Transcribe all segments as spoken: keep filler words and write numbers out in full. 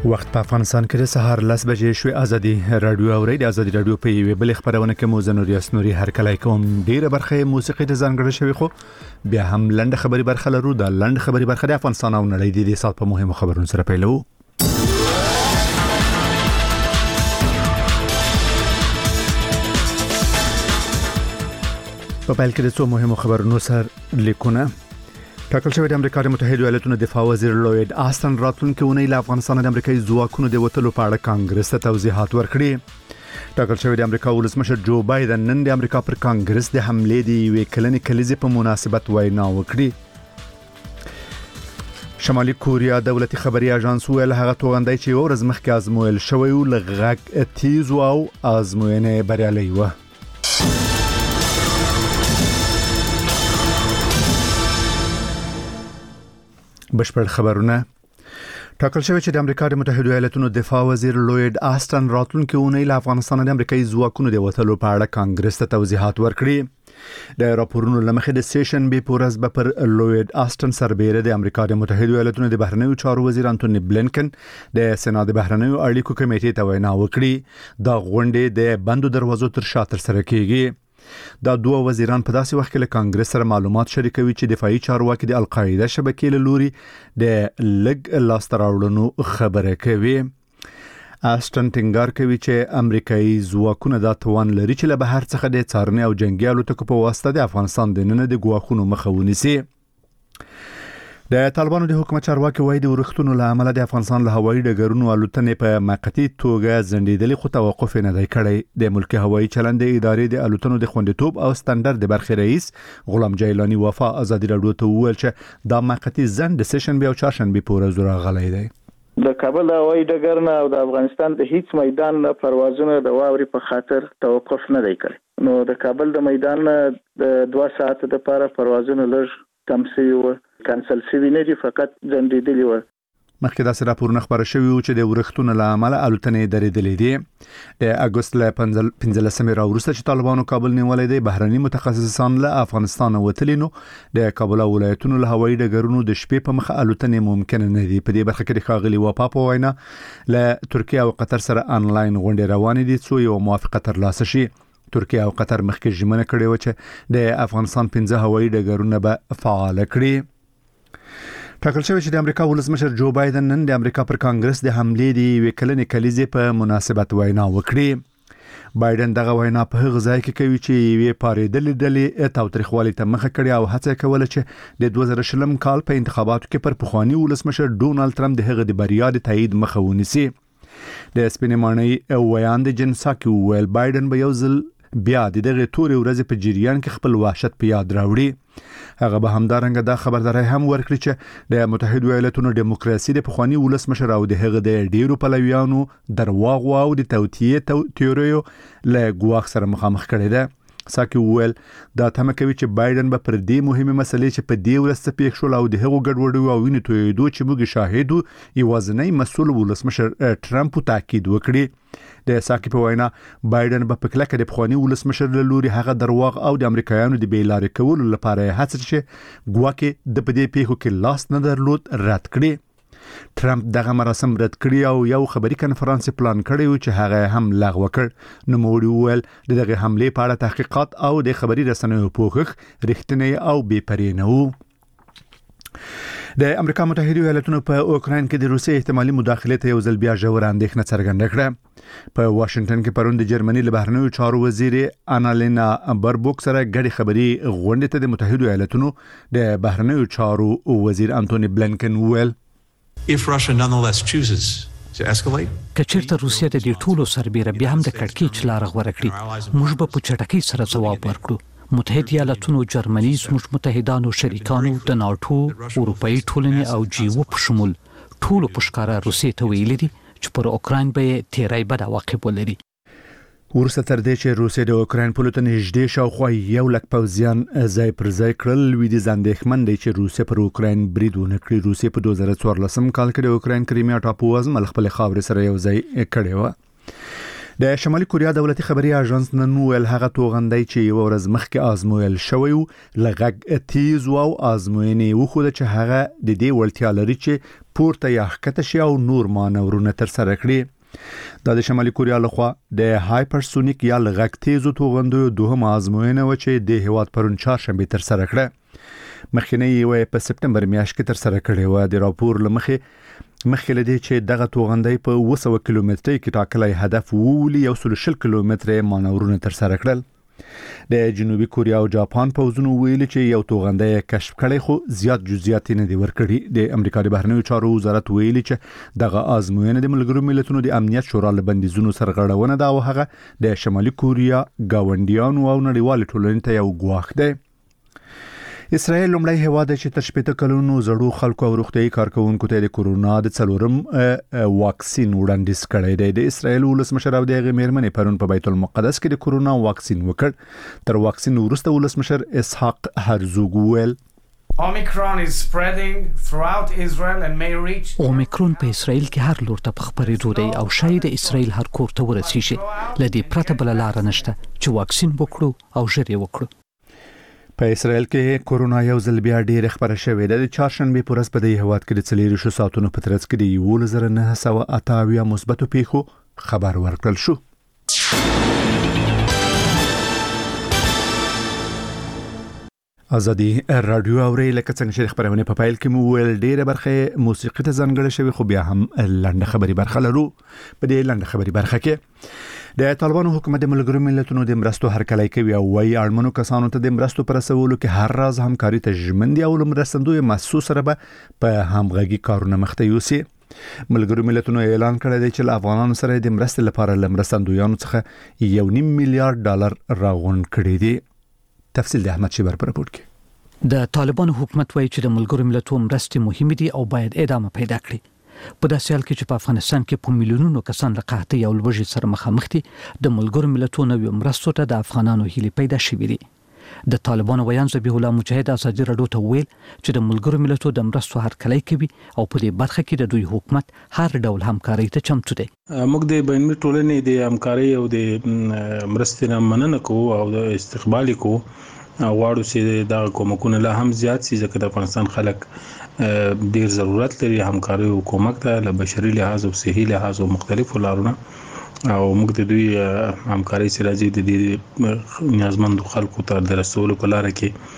وخت په افغانستان کې د سهار لس بجې شوې. ازادي رادیو اوري د ازادي رادیو په یوه بل خبرونه کې مو زنوري اسنوري هر کله کوم ډیره برخه موسیقي د ځانګړې شوی خو بیا هم لنډ خبري برخه لرو. د لنډ خبري برخه د افغانستان او نړۍ د دې سات په مهمو خبرونو سره پیلو. په پیل کې د څو مهمو خبرونو سره لیکونه ټاکل شوی. د امریکا د متحده ایالاتونو دفاع وزیر لوید آستن راتلونکي اونۍ له افغانستان د امریکایي ځواکونو د وټلو په اړه کانګرس ته توضیحات ورکړي. ټاکل شوی د امریکا ولسمشر جو بایدن نن د امریکا پر کانګرس د حملې د یوې کلنې کلیزې په مناسبت وینا وکړي. شمالي کوریا دولتي خبري اژانس ویل هغه توغندای چې ورځ مخکې ازمویل شوی و لغږ تیز او ازموینه بریالي و. بشپړ خبرونه. ټاکل شوی چې د امریکا د متحده ایالاتونو دفاع وزیر لوید آستن راتلونکي اونۍ له افغانستان د امریکایي ځواکونو د وټلو په اړه کانګرس ته توضیحات ورکړي. د راپورونو لمخې د سیشن بي پورز به پر لوید آستن سربېره د امریکا د متحده ایالاتونو د بهرنیو چارو وزیر انټونی بلینکن د سېنات د بهرنیو اړیکو کمیټې ته وینا وکړي. دا غونډه د بندو دروازو تر شا تر سره کیږي. دا دوه وزیران په داسې وخت کې له کانګرس سره معلومات شریکوي چې دفاعي چارواکي د القاعده شبکې له لوري د لګ لاستراوړنو خبره کوي. آستن ټینګار کوي چې امریکایي ځواکونه دا توان لري چې له بهر څخه د څارنې او جنگي الوتکو په واسطه د افغانستان د نن د ګواښونو مخه ونیسي. د طالبانو د حکومت چارواکي وایي د ورښتونو له امله د افغانستان له هوایي ډګرونو الوتنې په موقتی توګه ځنډېدلې خو توقف نه دی کړی. د ملکی هوایي چلند د ادارې د الوتنو د خوندیتوب او سټنډرد د برخې رئیس غلام جیلانی وفا ازادي رادیو ته وویل چې دا موقتی ځنډ د سیشن بیا او چهارشنبه پورې راغلی دی. د کابل هوایي ډګر نه او د افغانستان د هیڅ میدان نه پروازونه د واوري په خاطر توقف نه دی کړی. نو د کابل د میدان د دوه ساعت د لپاره پروازونه لږ کم شوي و، کانسل شوي نه دي، فقط ځنډېدلي و. مخکې داسې راپورونه خبره شوي وو چې د ورښتونو له امله الوتنې درېدلې دي. د اګوست له پنځلسمې راوروسته چې طالبانو کابل نیولی دی، بهرني متخصصان له افغانستان وتلي نو د کابل ولایتونو له هوایي ډګرونو د شپې په مخه الوتنې ممکن نه دي. په دې برخه کې د ښاغلي وفا په وینا له ترکیه او قطر سره انلاین غونډې روانې دي څو یو موافقه ترلاسه شي. ترکیه او قطر مخکې ژمنه کړې و چې د افغانستان پنځه هوایي ډګرونه به فعال کړي. ټاکل شوی چې د امریکا ولسمشر جو بایدن نن د امریکا پر کانګرس د حملې د یوې کلنې کلیزې په مناسبت وینا وکړي. بایدن دغه وینا په هغه ځای کې کوي چې یوې پارېدلې ډلې تاوتریخوالي ته مخه کړې او هڅه کوله چې د دوه زره شلم کال په انتخاباتو کې پر پخوانی ولسمشر ډونالد ټرمپ د هغه د بریا د تایید مخه ونیسي. د سپینې ماڼۍ ویاند جنساکي ویل بایدن به یو ځل بیا د دغه تورې ورځې په جریان کې خپل وحشت په یاد راوړي. هغه به همدارنګه دا خبرداري هم ورکړي چې د متحده ایالاتونو دیموکراسي د پخوانی ولسمشر او د هغه د ډیرو پلویانو درواغ او د توطئې تیوریو له ګواښ سره مخامخ کړي ده. ساکي ویل دا تمه کوي چې بایدن به پر دې مهمه مسلې چې په دې ورځ پېښ شول او د هغو ګډوډۍ او وینې تویېدو چې موږ شاهدو یوازینی مسؤل ولسمشر ټرمپ تاکید وکړي. د ساکي په وینا بایدن به په کلکه د پخوانی ولسمشر له لوري هغه درواغ او د امریکایانو د بیلارې کولو لپاره هڅه چې ګواکې د پدې پیښو کې لاس نه درلود رد کړي. ټرمپ دغه مراسم رد کړی او یو خبري کنفرانس پلان کړی و چې هغه هم لغوه کړ. نو موږ ویل دغه حمله په اړه تحقیقات او د خبري رسنیو پوښښ رښتینی او بې پرې نه و. د امریکا متحده ایالاتونو په اوکراین کې د روسي احتمالي مداخله ته یو ځل بیا ژور اندېښنه څرګنده کړه. په واشنگټن کې پرون د جرمني له بهرنیو چارو وزیر انالینا بربوک سره ګډي خبري غونډه ته د متحده ایالاتونو د بهرنیو چارو وزیر انټونی بلینکن ویل If Russia nonetheless chooses to escalate, کچېرته روسیه د دې ټولو سربېره بیا هم د کړکېچ لار غوره کړي، موږ به په چټکۍ سره ځواب ورکړو. متحده ایالاتونو، جرمني، زموږ متحدانو شریکانو، د ناټو، اروپאי ټولنې او جیو په شمول ټولو په ښکاره روسیې ته ویلي دي چې پر اوکراین به تیری بد عواقب ولري. ورسته تر دې چې روسیه د اوکراین په لور نږدې شاوخوا یو لک پوځیان ځای پر ځای کړل، لویدیځ اندېښمن دی چې روسیه پر اوکراین برید ونه کړي. روسیه په دوه زره څوارلسم کال کې د اوکراین کریمیا ټاپو ازمل خپل خاورې سره یو ځای کړی و. د شمالي کوریا دولتي خبري اژانس نن ویل هغه توغندۍ چې یو ورځ مخکې آزمویل شوی و لغږ تیز او آزموینې وخوده چې هغه د دې وړتیا لري چې پورته یا ښکته شي او نور مانورونه تر سره کړي. د شمالي کوریا لخوا د هایپرسونیک یا لغږ تیزو توغندیو دوهم آزموینه و چې د هیواد پرون چهارشنبه تر سره کړه. مخکینی یې په سپتمبر میاشت کې تر سره کړې و. د راپور لمخې مخکې لدی چې دغه توغندۍ په اوه سوه کیلومترۍ کې ټاکلي هدف وولي یو سل شل کیلومتره مانورونه تر سره کړل. د جنوبي کوریا او جاپان پوځونو ویلي چې یو توغندۍ کشف کړي خو زیات جزئیات نه دی ورکړي. د امریکا د بهرنیو چارو وزارت ویلي چې دغه آزموینه د ملګرو ملتونو د امنیت شورا له بندیزونو سرغړونه ده او هغه د شمالي کوریا گاونډیانو او نړیوال ټولنې ته یو ګواښ دی. اسرائیل لومړی هیواد چې تر شپږ کلونو زړو خلکو او روغتيایي کارکونکو ته د کورونا د څلورم واکسین وړاندیز کړی دی. د اسرائیل ولسمشر او د میرمنې پرون په بیت المقدس کې د کورونا واکسین وکړ. تر واکسین وروسته ولسمشر اسحاق هرزوگ ویل Omicron is spreading throughout Israel and may reach اومیکرون په اسرائیل کې هر لور ته په خبرېدو دی او شاید اسرائیل هر کور ته ورسیږي. لدی پرته بل لار نشته چې واکسین وکړو او ژر یې وکړو. په اسرائیل کې کورونا یو ځل بیا ډیر خبره شوې ده. د چهارشنبه په ورځ په دې هیواد کې د څلور شو ساعتونو په ترڅ کې د یو زر نه سوه اته اویا مثبتو پیښو خبر ورکړل شو. ازادي رادیو اوري لکه څنګه چې خبرونه په فایل کې مو ویل ډیره برخه موسیقي ته ځانګړې شوی خو بیا هم لنډه خبري برخه لرو. په دې لنډه خبري برخه کې د طالبانو حکومت د ملګرو ملتونو د مرستو هرکلی کوي او وايي اړمنو کسانو ته د مرستو پر رسولو کې هر راز همکاري ته ژمن دي او مرستندوی محسوس سره به په همغږي کارونه مخته یوسي. ملګرو ملتونو اعلان کړی دی چې افغانانو سره د مرستې لپاره مرستندویانو څخه یو نیم میلیارډ ډالر راغونډ کړي دي. تفصیل د احمد شیبر پر راپور کې. د طالبانو حکومت وايي چې د ملګرو ملتونو مرستې مهمه دي او باید ادامه پیدا کړي. په داسې حال کې چې په افغانستان کې په میلیونونو کسان له قحطۍ او لوږې سره مخامخ دي، د ملګرو ملتونو نوې مرستو ته د افغانانو هیلې پیدا شوې دي. د طالبانو ویان ذبیح الله مجاهد ازادي راډیو ته ویل چې د ملګرو ملتونو د مرستو هرکلی کوي او په دې برخه کې د دوی حکومت هر ډول همکاري ته چمتو دی. موږ د بین‌المللي ټولنې د همکاري او د مرستې نه مننه کوو او د استقبال کوو. غواړو چې دا کومکونه لا هم زیات شي ځکه د افغانستان خلک ډیر ضرورت لري همکاري او کومک ته له بشري لحاظ او صحي لحاظ او مختلفو لارونو او موږ د دوی همکاري سره د دې نیازمند خلکو ته د رسولو په لار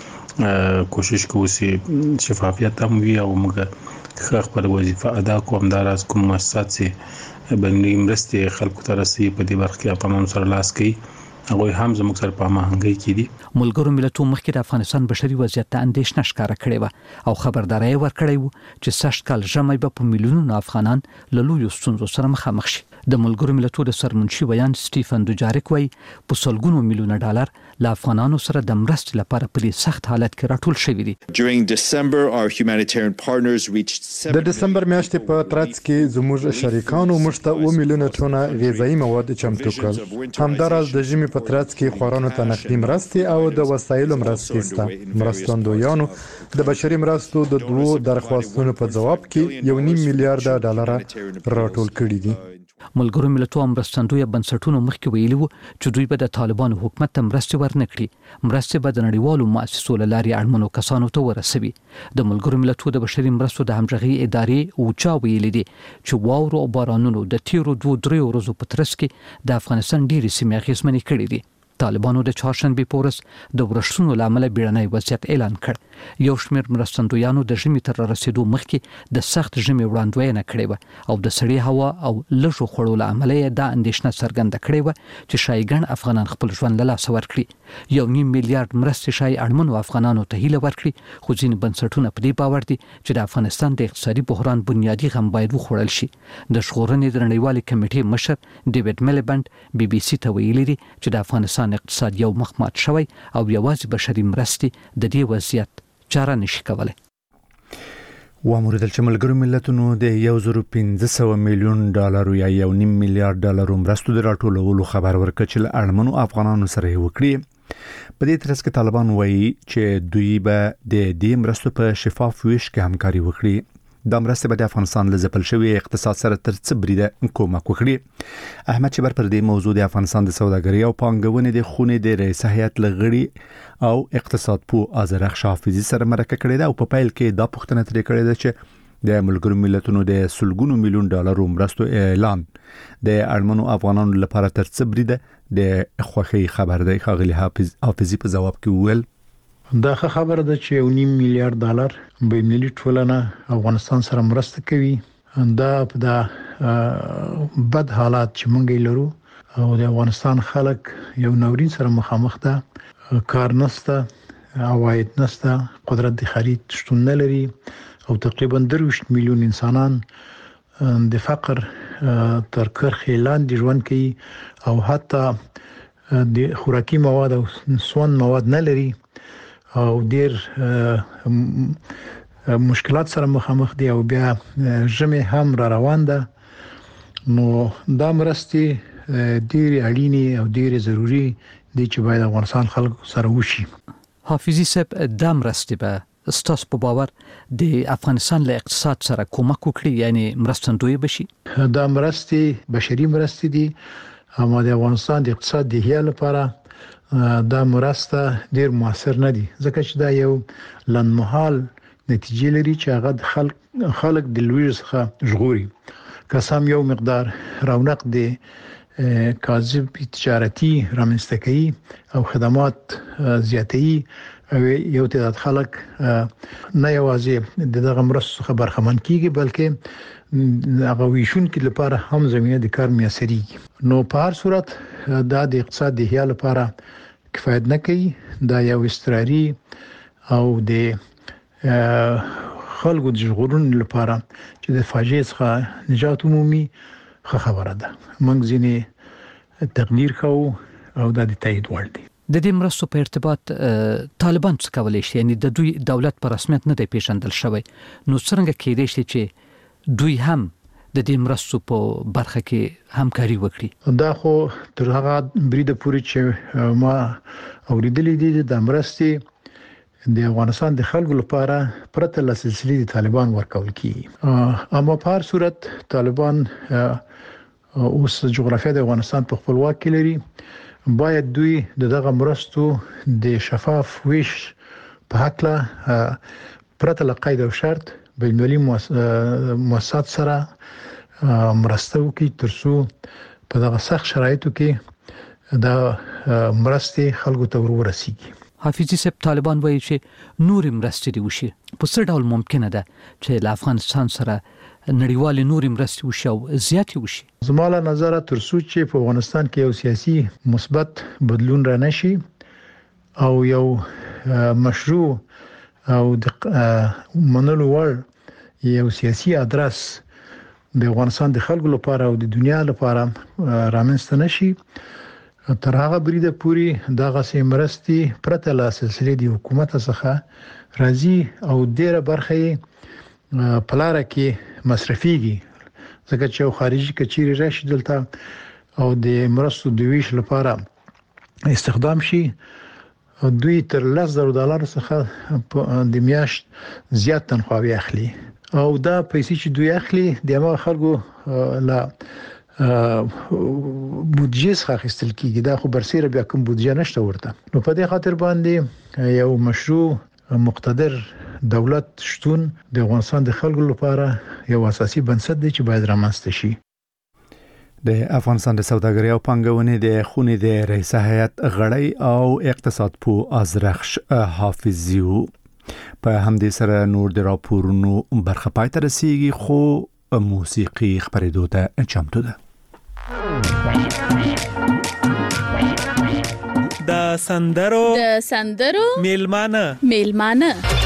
کې کوشش کوو چې شفافیت هم وي او موږ خپل وظیفه ادا کوو. همداراز کوم مؤسسات چې بین‌المللي مرستې خلکو ته رسي په دې برخه کې افغانانو سره لاس کوي هغه هم زموږ سره په هماهنګۍ کې دي. ملګرو ملتونو مخکې د افغانستان بشري وضعیت ته اندېښنه ښکاره کړې و او خبرداري ورکړې و چې سږ کال ژمی به په میلیونونو افغانان له لویو ستونزو سره مخامخ شي. د ملګرو ملتونو د سرمنشي ویان سټیفن دوجاریک وايي په سلګونو میلیونه ډالر له افغانانو سره د مرستې لپاره په دې سخت حالت کې راټول شوی دي. During December our humanitarian partners reached د دسمبر میاشتې په ترڅ کې زموږ شریکانو موږ ته اوه میلیونه ټونه غذایی مواد چمتو کړل. همداراز د ژمي په ترڅ کې خوارانو ته نقدي مرستې او د وسایلو مرستې سته. مرستندویانو د بشري مرستو د دوو درخواستونو په جواب کې یو نیم میلیارډ ډالر راټول کړي دي. ملګرو ملتونو مرستندوی بنسټونو مخکې ویلي وو چې دوی به د طالبانو حکومت ته مرستې ورنکړي. مرستې به د نړیوالو مؤسسو له لارې اړمنو کسانو ته ورسوي. د ملګرو ملتونو د بشري مرستو د همغږي ادارې اوچا ویلي دي چې واورو او بارانونو د تیرو دوه درې ورځو په ترڅ کې د افغانستان ډېرې سیمې اغېزمنې کړې دي. طالبانو د چهارشنبه په ورځ د ورښتونو لامل بیړنی وضعیت اعلان کړ. یو شمېر مرستندویانو د ژمي تر رسیدو مخکې د سخت ژمي وړاندوینه کړې و او د سړې هوا او لږو خوړو لامل یې دا اندېښنه څرګنده کړې و چې شایي ګڼ افغانان خپل ژوند له لاسه ورکړي. یو نیم میلیارډ مرستې شایي اړمنو افغانانو ته هیله ورکړي خو ځینې بنسټونه په دې باور دي چې د افغانستان د اقتصادي بحران بنیادي غم باید وخوړل شي. د ژغورنې د نړیوالې کمیټې مشر ډیوډ میلیبند بي بي سي ته ویلي دي چې د افغانستان اقتصاد یو مخمات شوی او یوازې بشري مرستې د دې وضعیت چاره نشي کولای. واموریدل چې ملګرو ملتونو د یو زر پنځه سوه میلیون ډالر یا یو نیم میلیارډ ډالر مرستو د راټولولو خبر ورکړ چې اړمنو افغانانو سره یې وکړي. په دې ترڅ کې طالبان وایي چې دوی به د دې مرستو په شفاف ویش کې همکاري وکړي. د مرستې به د افغانستان له ځپل شوی اقتصاد سره تر څه بریده کومک وکړي. احمد چبر پر دې موضوع د افغانستان د سوداګرۍ او پانګونې د خونې د رئیس هیئت لغړي او اقتصاد پو آذرخش حافظي سره مرکه کړې ده او په پیل کې دا پوښتنه ترې کړې ده چې د ملګرو ملتونو د سلګونو میلیون ډالرو مرستو اعلان د اړمنو افغانانو لپاره تر څه بریده د خوخي خبر دی. ښاغلي حافظ حافظي په جواب کې وویل دا خبره ده چې یو نیم میلیارډ ډالر بین‌المللي ټولنه افغانستان سره مرسته کوي. دا په دا بد حالات چې مونږ لرو او د افغانستان خلک یو نورین سره مخامخ ده، کار نشته، عواید نشته، قدرت د خرید شتون نه لري او تقریبا درویشت میلیون انسانان د فقر تر کرښې لاندې ژوند کوي او حتی د خوراکي مواد او سون مواد نه لري او ډیر مشکلات سره مخامخ دي او بیا ژمي هم را روان ده. نو دا مرستې ډیر اړینې او ډیر ضروری دي چې باید افغانستان خلکو سره وشي. حافظي صاحب د مرستې به ستاسو په باور د افغانستان له اقتصاد سره کومک وکړي، یعنی مرستندوی بشي؟ دا مرستې بشري مرستې دي اما د افغانستان د اقتصاد د هیله لپاره دا مرسته ډیر موثر نه دي ځکه چې دا یو لنډمهال نتیجې لري چې هغه د خلک خلک د لوی څخه ژغوري. قسم یو مقدار رونق دی کاذب تجارتي رامنځته کوي او خدمات زیاتوي او یو تعداد خلک نه یوازې دغه مرستو څخه برخمن کیږي بلکې هغه ویشون کې لپاره هم زمينه د کار میسريږي. نو په هر صورت دا د اقتصاد د هیله لپاره کفایت نه کوي. دا یو استراري او د خلکو د ژغورنې لپاره چې د فاجعه څخه نجات عمومي خبره ده. موږ ځینې تقدیر کوو او دا د تایید وړ دي. د دې مرستو په ارتباط طالبان څه کولای شي؟ یعنی د دوی دولت په رسمیت نه دی پیژندل شوی، نو څنګه کېدای شي چې دوی هم د دې مرستو په برخه کې همکاري وکړي؟ دا خو تر هغه بریده پورې چې ما اوریدلې دي د مرستې د افغانستان د خلکو لپاره پرته له سلسله د طالبان ورکول کیږي. اما په هر صورت طالبان اوس جغرافیه د افغانستان په خپلواک کې لري. باید دوی دغه مرستو د شفاف ویش په حق له پرته له قید او شرط بین‌المللي مؤسسات سره مرسته وکړي ترڅو په دغه سخت شرایطو کې دا مرستې خلکو ته ورسیږي. حافظي صاحب طالبان وایي چې نور مرستې دي وشي، په څه ډول ممکنه ده چې له افغانستان سره نړیوال نور مرستې وشي او زیاتې وشي؟ زما له نظر ترڅو چې په افغانستان کې یو سیاسي مثبت بدلون را نشي او یو مشروع او د منلو وړ یو سیاسي ادرس د افغانستان د خلکو لپاره او د دنیا لپاره رامنځته نشي، تر هغه بریده پوری دغه سیمرستي پرته له سلسله د حکومت څخه راځي او ډیره برخه پلاره کې مصرفيږي ځکه چې خارجي کچيري راشي دلته او د مرستو د ویش لپاره استخدام شي دوی تر لس زره ډالر څخه د میاشت زیات تنخواهي اخلي او دا پیسې چې دوی اخلي د هغه خلکو لا بودجه څخه اخیستل کیږي. دا خو برسیره بیا کوم بودجه نشته ورته. نو په دې خاطر باندې یو مشروع مقتدر دولت شتون د افغانستان د خلکو لپاره یو اساسي بنسټ دی چې باید رامنځته شي. د افغانستان د سوداګرۍ او پانګونې د خونې د رئیس هیئت غړی او اقتصاد پو آذرخش حافظي په همدې سره نور د راپورونو برخه پای ته رسیږي خو موسیقي خبرېدو ته چمتو ده. د سندرو د سندرو میلمانه میلمانه